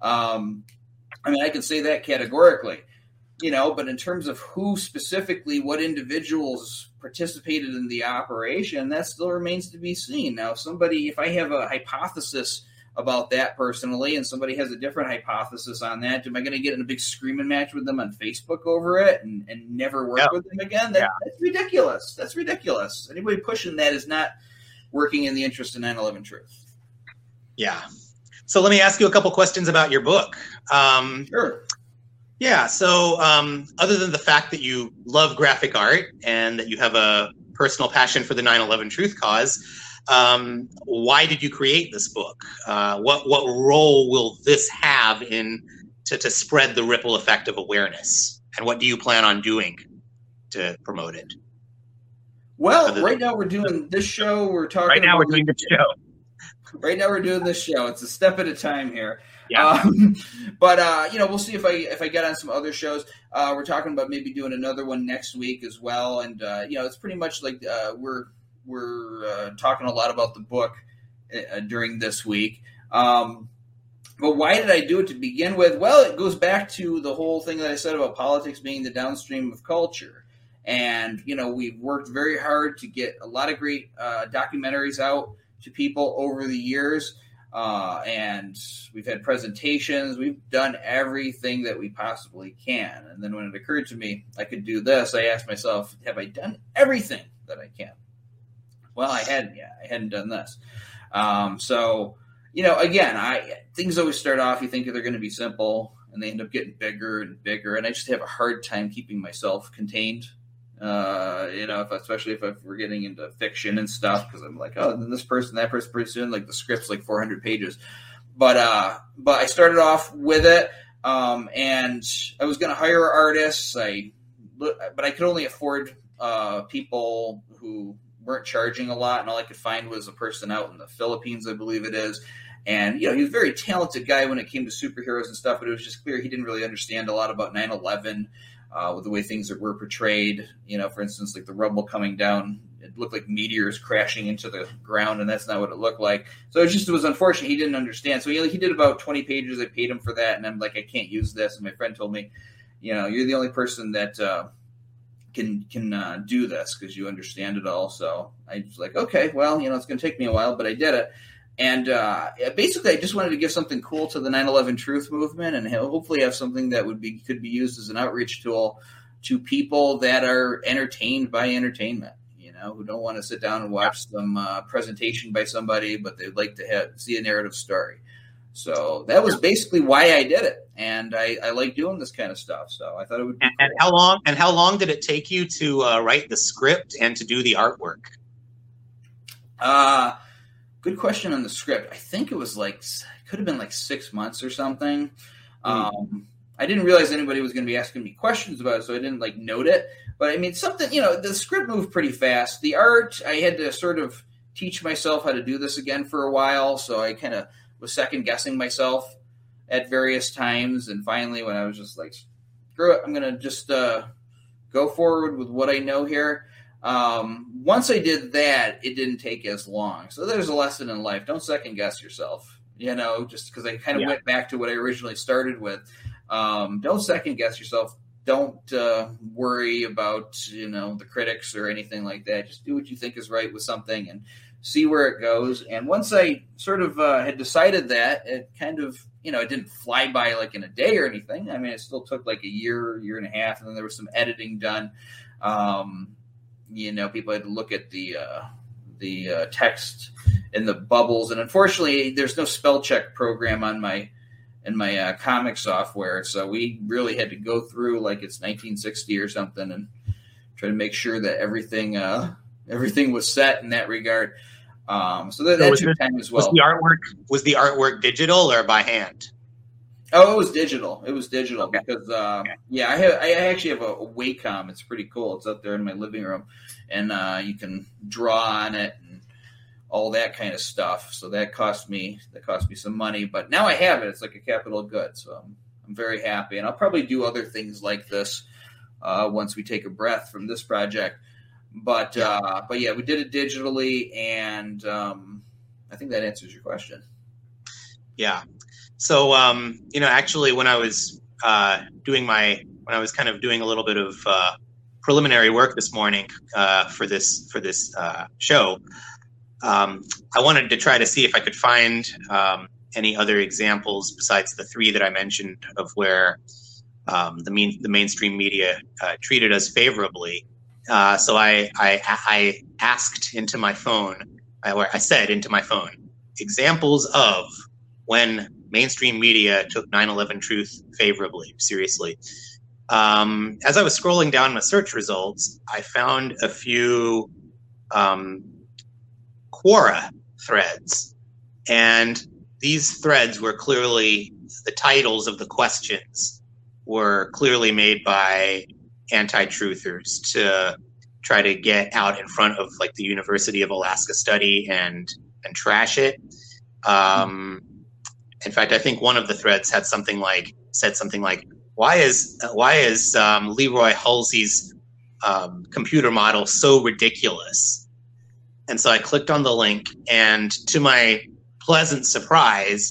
Um, I mean, I can say that categorically, you know, but in terms of who specifically, what individuals participated in the operation, that still remains to be seen. Now, if somebody, if I have a hypothesis about that personally, and somebody has a different hypothesis on that, am I going to get in a big screaming match with them on Facebook over it and, and never work yeah. with them again? That, yeah. That's ridiculous. That's ridiculous. Anybody pushing that is not working in the interest of nine eleven truth. Yeah. So let me ask you a couple questions about your book. Um, sure. Yeah. So um, other than the fact that you love graphic art and that you have a personal passion for the nine eleven truth cause, um, why did you create this book? Uh, what what role will this have in to, to spread the ripple effect of awareness? And what do you plan on doing to promote it? Well, right now we're doing this show. We're talking. Right now about we're doing the show. Right now we're doing this show. It's a step at a time here. Yeah. Um, but uh, you know, we'll see if I if I get on some other shows. Uh, we're talking about maybe doing another one next week as well. And uh, you know, it's pretty much like uh, we're we're uh, talking a lot about the book uh, during this week. Um, but why did I do it to begin with? Well, it goes back to the whole thing that I said about politics being the downstream of culture. And, you know, we've worked very hard to get a lot of great uh, documentaries out to people over the years. Uh, and we've had presentations. We've done everything that we possibly can. And then when it occurred to me I could do this, I asked myself, have I done everything that I can? Well, I hadn't yet. I hadn't done this. Um, so, you know, again, I things always start off, you think they're going to be simple, and they end up getting bigger and bigger. And I just have a hard time keeping myself contained. Uh, you know, if, especially if, if we're getting into fiction and stuff, because I'm like, oh, then this person, that person, pretty soon, like the script's like four hundred pages. But uh, but I started off with it, um, and I was going to hire artists. I, but I could only afford uh, people who weren't charging a lot, and all I could find was a person out in the Philippines, I believe it is. And, you know, he was a very talented guy when it came to superheroes and stuff, but it was just clear he didn't really understand a lot about nine eleven. Uh, with the way things were portrayed, you know, for instance, like the rubble coming down, it looked like meteors crashing into the ground, and that's not what it looked like. So it just it was unfortunate he didn't understand. So he, he did about twenty pages. I paid him for that, and I'm like, I can't use this. And my friend told me, you know, you're the only person that uh, can can uh, do this because you understand it all. So I was like, okay, well, you know, it's going to take me a while, but I did it. And uh, basically, I just wanted to give something cool to the nine eleven Truth movement, and hopefully have something that would be could be used as an outreach tool to people that are entertained by entertainment. You know, who don't want to sit down and watch some uh, presentation by somebody, but they'd like to have, see a narrative story. So that was basically why I did it, and I, I like doing this kind of stuff. So I thought it would be. And, cool. and how long? And how long did it take you to uh, write the script and to do the artwork? Uh Good question on the script. I think it was like, it could have been like six months or something. Mm. Um, I didn't realize anybody was going to be asking me questions about it, so I didn't like note it. But I mean, something, you know, the script moved pretty fast. The art, I had to sort of teach myself how to do this again for a while. So I kind of was second guessing myself at various times. And finally, when I was just like, screw it, I'm going to just uh, go forward with what I know here. Um, once I did that, it didn't take as long. So there's a lesson in life. Don't second guess yourself, you know, just because I kind of yeah. went back to what I originally started with. Um, don't second guess yourself. Don't uh, worry about, you know, the critics or anything like that. Just do what you think is right with something and see where it goes. And once I sort of uh, had decided that, it kind of, you know, it didn't fly by like in a day or anything. I mean, it still took like a year, year and a half, and then there was some editing done. Um, You know, people had to look at the uh, the uh, text in the bubbles, and unfortunately, there's no spell check program on my in my uh, comic software, so we really had to go through like it's nineteen sixty or something and try to make sure that everything uh, everything was set in that regard. Um, so that, that so took this, time as well. Was the artwork was the artwork digital or by hand? Oh, it was digital. It was digital okay. because, uh, okay. yeah, I have. I actually have a, a Wacom. It's pretty cool. It's up there in my living room, and uh, you can draw on it and all that kind of stuff. So that cost me that cost me some money, but now I have it. It's like a capital good. So I'm, I'm very happy, and I'll probably do other things like this uh, once we take a breath from this project. But yeah. Uh, but yeah, we did it digitally, and um, I think that answers your question. Yeah. So, um, you know, actually, when I was uh, doing my, when I was kind of doing a little bit of uh, preliminary work this morning uh, for this for this uh, show, um, I wanted to try to see if I could find um, any other examples besides the three that I mentioned of where um, the main the mainstream media uh, treated us favorably. Uh, so I, I I asked into my phone, I, or I said into my phone, examples of when mainstream media took nine eleven Truth favorably, seriously. Um, as I was scrolling down my search results, I found a few um, Quora threads. And these threads were clearly, the titles of the questions were clearly made by anti-truthers to try to get out in front of like the University of Alaska study and, and trash it. Um, In fact, I think one of the threads had something like said something like, "Why is why is um, Leroy Halsey's um, computer model so ridiculous?" And so I clicked on the link, and to my pleasant surprise,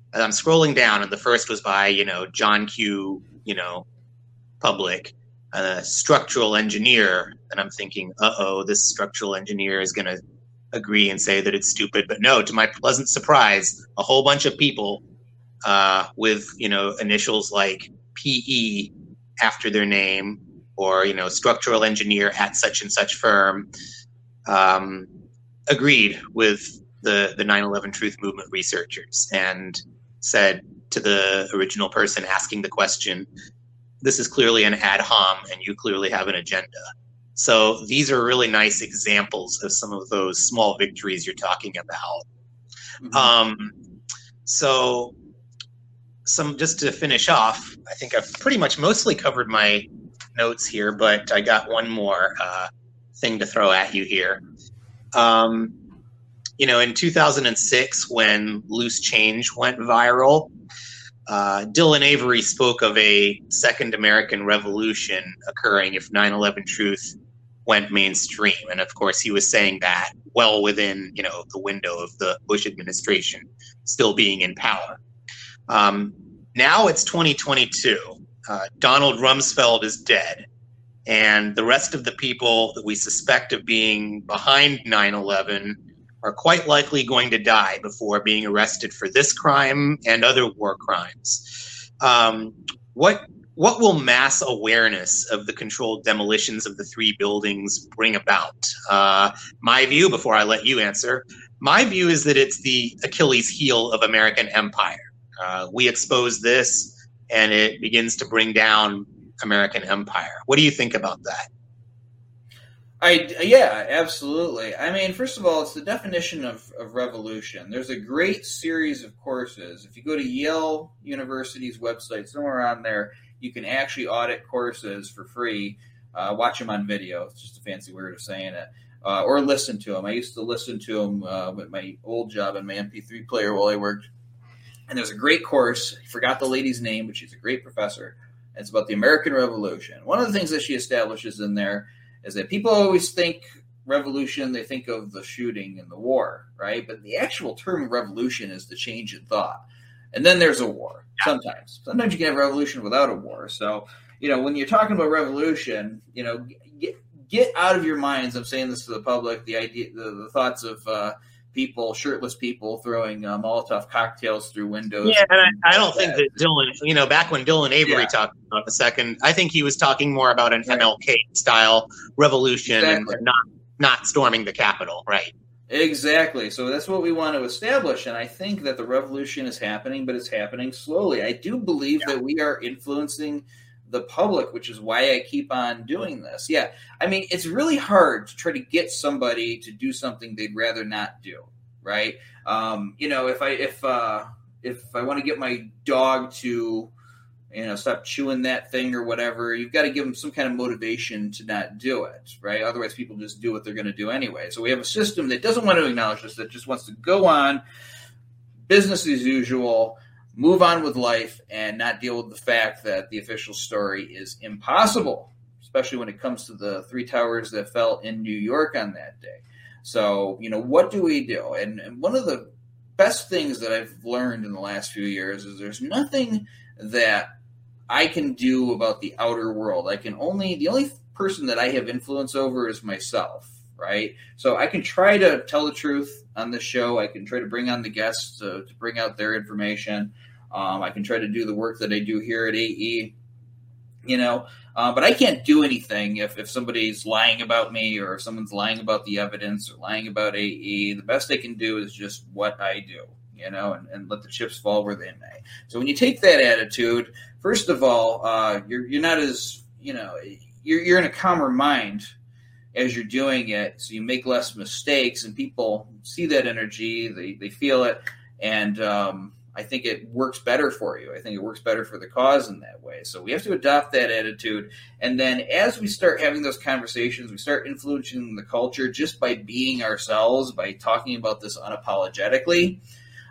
And I'm scrolling down, and the first was by, you know, John Q, you know, Public, a structural engineer. And I'm thinking, uh-oh, this structural engineer is going to agree and say that it's stupid. But no, to my pleasant surprise, a whole bunch of people uh, with, you know, initials like P E after their name, or, you know, structural engineer at such and such firm, um, agreed with the, the nine eleven Truth Movement researchers and said to the original person asking the question, this is clearly an ad hom and you clearly have an agenda. So these are really nice examples of some of those small victories you're talking about. Mm-hmm. Um, so some, just to finish off, I think I've pretty much mostly covered my notes here, but I got one more uh, thing to throw at you here. Um, you know, in two thousand six, when Loose Change went viral, uh, Dylan Avery spoke of a second American revolution occurring if nine eleven Truth went mainstream. And of course, he was saying that well within, you know, the window of the Bush administration still being in power. Um, now it's twenty twenty-two. Uh, Donald Rumsfeld is dead. And the rest of the people that we suspect of being behind nine eleven are quite likely going to die before being arrested for this crime and other war crimes. Um, what what will mass awareness of the controlled demolitions of the three buildings bring about? Uh, my view, before I let you answer, my view is that it's the Achilles heel of American empire. Uh, we expose this, and it begins to bring down American empire. What do you think about that? I, yeah, absolutely. I mean, first of all, it's the definition of, of revolution. There's a great series of courses. If you go to Yale University's website, somewhere on there, you can actually audit courses for free. Uh, watch them on video. It's just a fancy word of saying it. Uh, or listen to them. I used to listen to them uh, with my old job in my M P three player while I worked. And there's a great course. I forgot the lady's name, but she's a great professor. It's about the American Revolution. One of the things that she establishes in there is that people always think revolution, they think of the shooting and the war, right? But the actual term revolution is the change in thought. And then there's a war sometimes. Sometimes you can have a revolution without a war. So, you know, when you're talking about revolution, you know, get, get out of your minds, I'm saying this to the public, the idea, the, the thoughts of uh, people, shirtless people throwing uh, Molotov cocktails through windows. Yeah, and I, I don't think that Dylan, you know, back when Dylan Avery yeah. talked about a second, I think he was talking more about an right. M L K-style revolution exactly. and not not storming the Capitol, right? Exactly. So that's what we want to establish, and I think that the revolution is happening, but it's happening slowly. I do believe yeah. that we are influencing the public, which is why I keep on doing this. Yeah. I mean, it's really hard to try to get somebody to do something they'd rather not do. Right. Um, you know, if I, if, uh, if I want to get my dog to, you know, stop chewing that thing or whatever, you've got to give them some kind of motivation to not do it. Right. Otherwise people just do what they're going to do anyway. So we have a system that doesn't want to acknowledge this, that just wants to go on business as usual, move on with life, and not deal with the fact that the official story is impossible, especially when it comes to the three towers that fell in New York on that day. So, you know, what do we do? And, and one of the best things that I've learned in the last few years is there's nothing that I can do about the outer world. I can only, the only person that I have influence over is myself. Right. So I can try to tell the truth on this show. I can try to bring on the guests to, to bring out their information. Um, I can try to do the work that I do here at A E, you know, uh, but I can't do anything if, if somebody's lying about me or if someone's lying about the evidence or lying about A E. The best I can do is just what I do, you know, and, and let the chips fall where they may. So when you take that attitude, first of all, uh, you're you're not as, you know, you're you're in a calmer mind as you're doing it, so you make less mistakes, and people see that energy, they they feel it, and um, I think it works better for you. I think it works better for the cause in that way. So we have to adopt that attitude, and then as we start having those conversations, we start influencing the culture just by being ourselves, by talking about this unapologetically,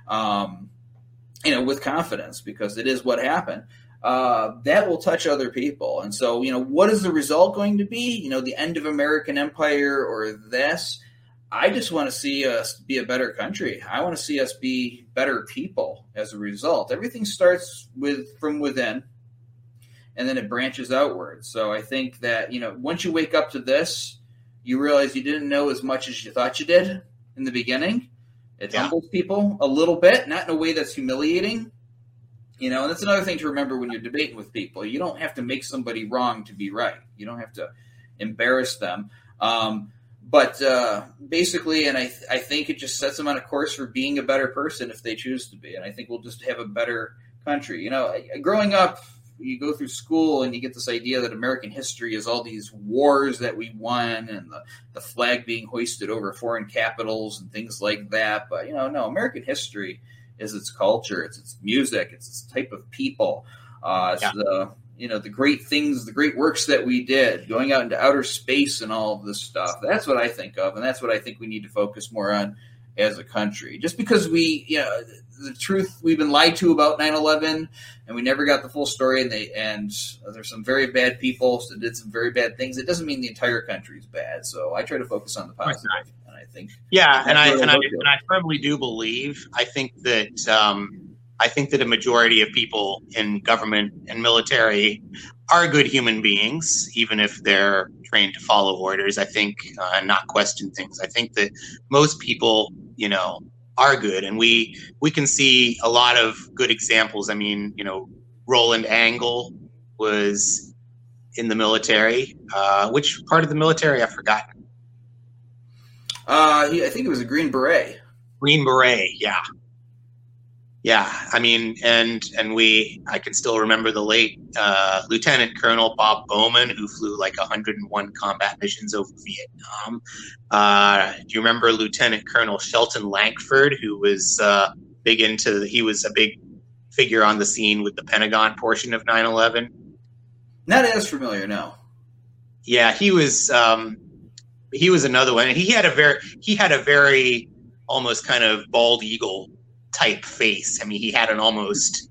um, you know, with confidence, because it is what happened. Uh, that will touch other people. And so, you know, what is the result going to be? You know, the end of American empire or this? I just want to see us be a better country. I want to see us be better people as a result. Everything starts with from within, and then it branches outward. So I think that, you know, once you wake up to this, you realize you didn't know as much as you thought you did in the beginning. It Yeah. humbles people a little bit, not in a way that's humiliating. You know, and that's another thing to remember when you're debating with people. You don't have to make somebody wrong to be right. You don't have to embarrass them. Um, but uh, basically, and I, th- I think it just sets them on a course for being a better person if they choose to be. And I think we'll just have a better country. You know, growing up, you go through school and you get this idea that American history is all these wars that we won and the, the flag being hoisted over foreign capitals and things like that. But, you know, no, American history is its culture, it's its music, it's its type of people. Uh, it's yeah. the, you know, the great things, the great works that we did, going out into outer space and all of this stuff. That's what I think of, and that's what I think we need to focus more on as a country. Just because we, you know, the truth, we've been lied to about nine eleven, and we never got the full story, and they and there's some very bad people that did some very bad things. It doesn't mean the entire country is bad. So I try to focus on the positive, and I think yeah, and I and I, and I firmly do believe. I think that um, I think that a majority of people in government and military are good human beings, even if they're trained to follow orders. I think uh, and not question things. I think that most people, you know, are good, and we we can see a lot of good examples. I mean, you know, Roland Angle was in the military. Uh, which part of the military? I've forgotten. Uh, he, I think it was a Green Beret. Green Beret, yeah, yeah. I mean, and and we, I can still remember the late uh, Lieutenant Colonel Bob Bowman, who flew like one hundred one combat missions over Vietnam. Uh, do you remember Lieutenant Colonel Shelton Lankford, who was uh, big into? He was a big figure on the scene with the Pentagon portion of nine eleven. Not as familiar, no. Yeah, he was. Um, he was another one, and he had a very he had a very almost kind of bald eagle type face. I mean, he had an almost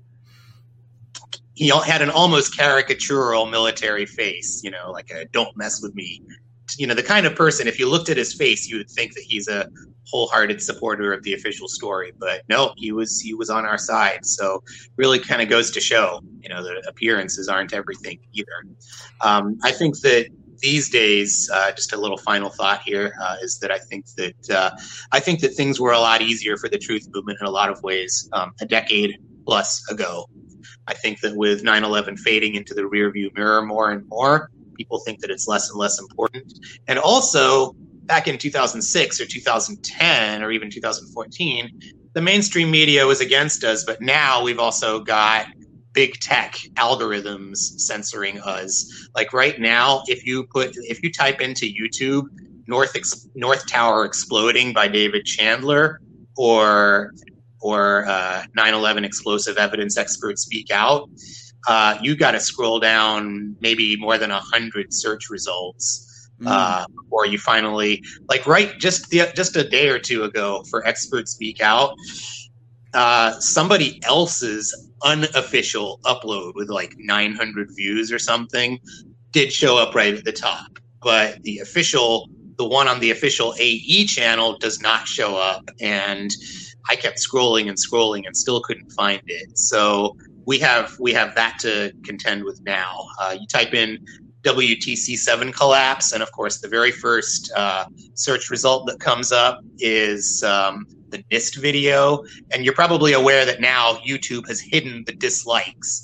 he had an almost caricatural military face, you know, like a "don't mess with me," you know, the kind of person, if you looked at his face, you would think that he's a wholehearted supporter of the official story. But no, he was he was on our side. So really kind of goes to show, you know, that appearances aren't everything either. Um, I think that these days, uh, just a little final thought here, uh, is that I think that uh, I think that things were a lot easier for the truth movement in a lot of ways um, a decade plus ago. I think that with nine eleven fading into the rearview mirror more and more, people think that it's less and less important. And also, back in two thousand six or two thousand ten or even two thousand fourteen, the mainstream media was against us, but now we've also got big tech algorithms censoring us. Like right now, if you put if you type into YouTube North Ex- North Tower exploding by David Chandler or or uh, nine eleven explosive evidence experts speak out, uh, you got to scroll down maybe more than a hundred search results mm. uh, before you finally, like right just the, just a day or two ago for experts speak out, uh, somebody else's unofficial upload with like nine hundred views or something did show up right at the top, but the official, the one on the official A E channel does not show up. And I kept scrolling and scrolling and still couldn't find it. So we have we have that to contend with now. Uh, you type in W T C seven collapse, and of course the very first uh, search result that comes up is um, the NIST video, and you're probably aware that now YouTube has hidden the dislikes.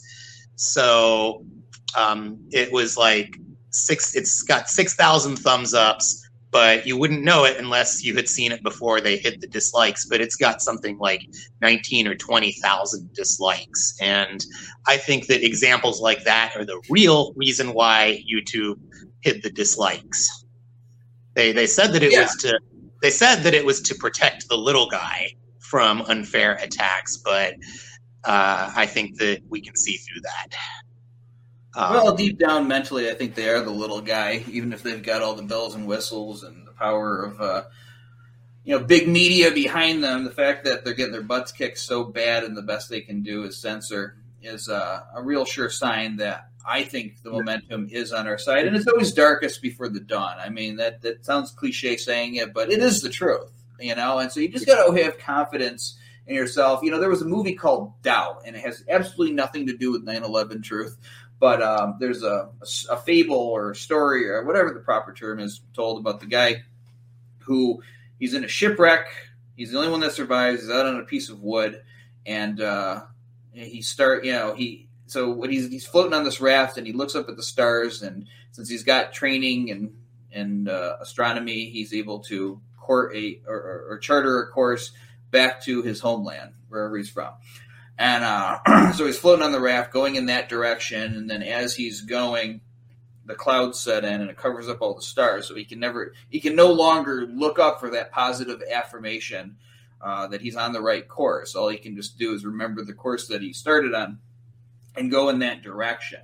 So um, it was like six. It's got six thousand thumbs ups, but you wouldn't know it unless you had seen it before they hid the dislikes. But it's got something like nineteen or twenty thousand dislikes, and I think that examples like that are the real reason why YouTube hid the dislikes. They they said that it yeah. was to. They said that it was to protect the little guy from unfair attacks, but uh, I think that we can see through that. Um, well, deep down mentally, I think they are the little guy, even if they've got all the bells and whistles and the power of, uh, you know, big media behind them. The fact that they're getting their butts kicked so bad and the best they can do is censor is uh, a real sure sign that I think the momentum is on our side, and it's always darkest before the dawn. I mean, that, that sounds cliche saying it, but it is the truth, you know? And so you just got to have confidence in yourself. You know, there was a movie called Doubt, and it has absolutely nothing to do with nine eleven truth, but um, there's a, a, a fable or story or whatever the proper term is told about the guy who he's in a shipwreck. He's the only one that survives. He's out on a piece of wood, and uh, he start, you know, he, so when he's, he's floating on this raft and he looks up at the stars, and since he's got training and, and uh, astronomy, he's able to court a, or, or, or charter a course back to his homeland, wherever he's from. And uh, so he's floating on the raft going in that direction. And then as he's going, the clouds set in and it covers up all the stars. So he can never, he can no longer look up for that positive affirmation uh, that he's on the right course. All he can just do is remember the course that he started on and go in that direction.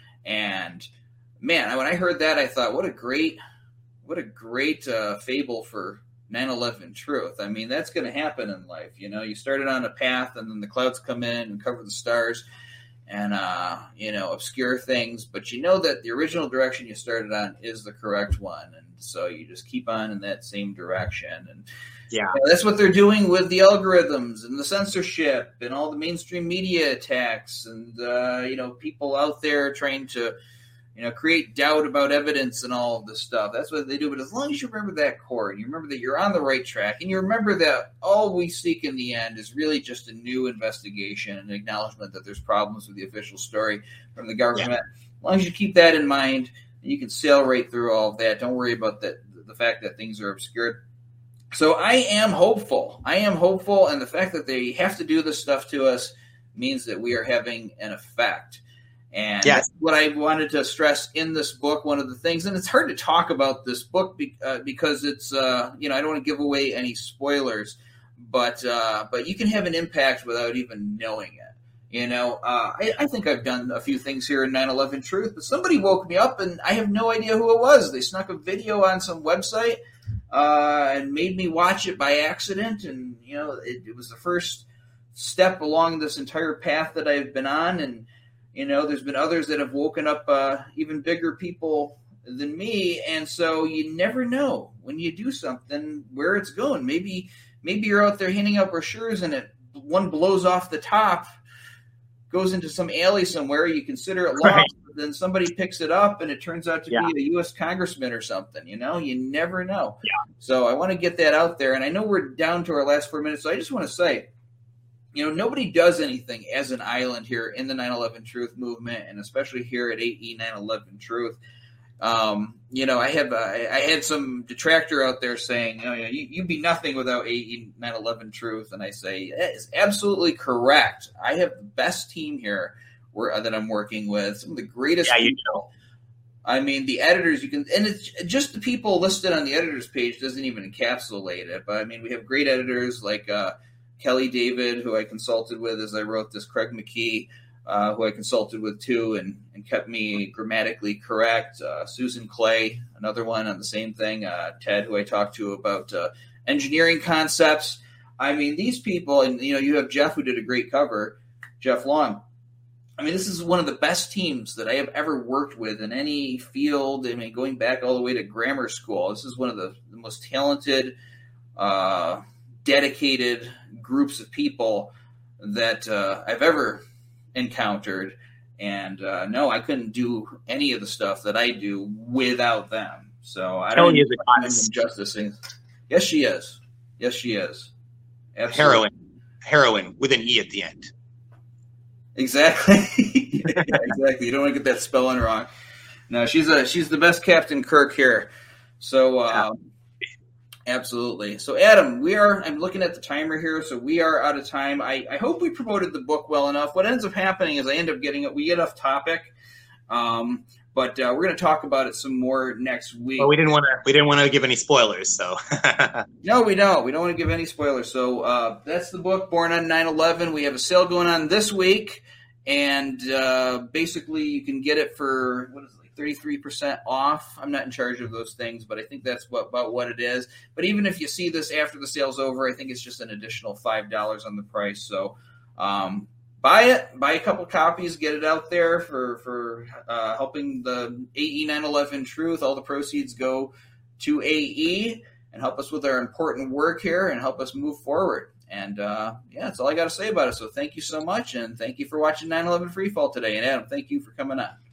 And man, when I heard that, I thought, what a great, what a great uh, fable for nine eleven truth. I mean, that's going to happen in life. You know, you started on a path and then the clouds come in and cover the stars and, uh, you know, obscure things. But you know that the original direction you started on is the correct one. And so you just keep on in that same direction. And yeah, you know, that's what they're doing with the algorithms and the censorship and all the mainstream media attacks and, uh, you know, people out there trying to, you know, create doubt about evidence and all of this stuff. That's what they do. But as long as you remember that core and you remember that you're on the right track and you remember that all we seek in the end is really just a new investigation and acknowledgement that there's problems with the official story from the government. Yeah. As long as you keep that in mind, you can sail right through all of that. Don't worry about that, the fact that things are obscured. So I am hopeful. I am hopeful. And the fact that they have to do this stuff to us means that we are having an effect. And yes. What I wanted to stress in this book, one of the things, and it's hard to talk about this book be, uh, because it's, uh, you know, I don't want to give away any spoilers, but uh, but you can have an impact without even knowing it. You know, uh, I, I think I've done a few things here in nine eleven Truth, but somebody woke me up and I have no idea who it was. They snuck a video on some website uh, and made me watch it by accident. And, you know, it, it was the first step along this entire path that I've been on. And, you know, there's been others that have woken up uh, even bigger people than me. And so you never know when you do something where it's going. Maybe maybe you're out there handing out brochures and it one blows off the top, goes into some alley somewhere. You consider it lost, right. But then somebody picks it up and it turns out to yeah. be a U S congressman or something. You know, you never know. Yeah. So I want to get that out there. And I know we're down to our last four minutes. So I just want to say, you know, nobody does anything as an island here in the nine eleven Truth movement, and especially here at A E nine eleven Truth. Um, you know, I have uh, I had some detractor out there saying, oh, yeah, you, you'd be nothing without A E nine eleven Truth, and I say that is absolutely correct. I have the best team here where, that I'm working with, some of the greatest yeah, you people. know. I mean, the editors, you can, and it's just the people listed on the editors page doesn't even encapsulate it. But I mean, we have great editors like uh, Kelly David, who I consulted with as I wrote this, Craig McKee, uh, who I consulted with too, and, and kept me grammatically correct. Uh, Susan Clay, another one on the same thing. Uh, Ted, who I talked to about uh, engineering concepts. I mean, these people, and you know, you have Jeff, who did a great cover, Jeff Long. I mean, this is one of the best teams that I have ever worked with in any field. I mean, going back all the way to grammar school, this is one of the, the most talented, uh, dedicated groups of people that uh, I've ever encountered. And uh, no, I couldn't do any of the stuff that I do without them. So I don't even do justice. Yes, she is. Yes, she is. Absolutely. Heroin. Heroin with an E at the end. Exactly. Yeah, exactly. You don't want to get that spelling wrong. No, she's a she's the best Captain Kirk here. So uh, absolutely. So Adam, we are. I'm looking at the timer here, so we are out of time. I, I hope we promoted the book well enough. What ends up happening is I end up getting it. We get off topic, um, but uh, we're going to talk about it some more next week. Well, we didn't want to. We didn't want to give any spoilers, so. No, we don't. We don't want to give any spoilers. So uh, that's the book, Born on nine eleven. We have a sale going on this week. And uh, basically, you can get it for what is it, like thirty-three percent off. I'm not in charge of those things, but I think that's what, about what it is. But even if you see this after the sale's over, I think it's just an additional five dollars on the price. So um, buy it, buy a couple copies, get it out there for, for uh, helping the A E nine eleven Truth. All the proceeds go to A E and help us with our important work here and help us move forward. And, uh, yeah, that's all I got to say about it. So thank you so much, and thank you for watching nine eleven Freefall today. And, Adam, thank you for coming on.